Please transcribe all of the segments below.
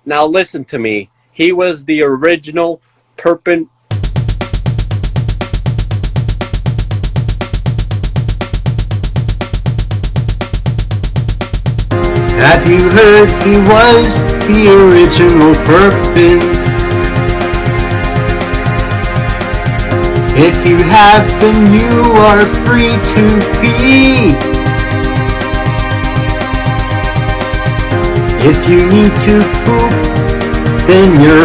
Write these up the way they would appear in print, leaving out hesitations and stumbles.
Now listen to me. He was the original Perpin. Have you heard he was the original Perpin? If you have, then you are free to pee. If you need to poop, then you're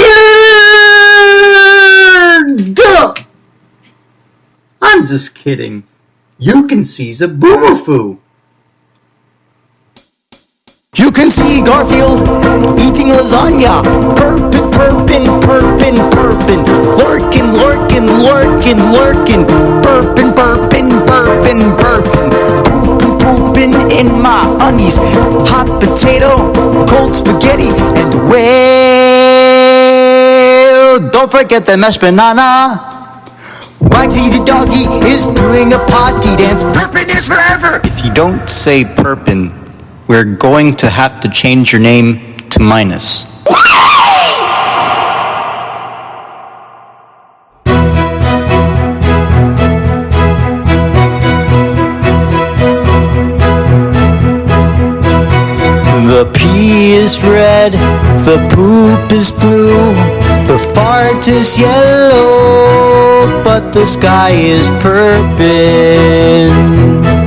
fired! Duh! I'm just kidding. You can seize a boomafoo. You can see Garfield eating lasagna. Perpin, Perpin, Perpin, Perpin. Lurkin, lurkin, lurkin, lurkin. Perpin, Perpin, Perpin, Perpin. Poopin', poopin' in my undies. Hot potato, cold spaghetti, and well, don't forget the mashed banana. Wagsy the doggy is doing a potty dance. Perpin is forever! If you don't say Perpin, we're going to have to change your name to Minus. The pee is red, the poop is blue, the fart is yellow, but the sky is Perpin.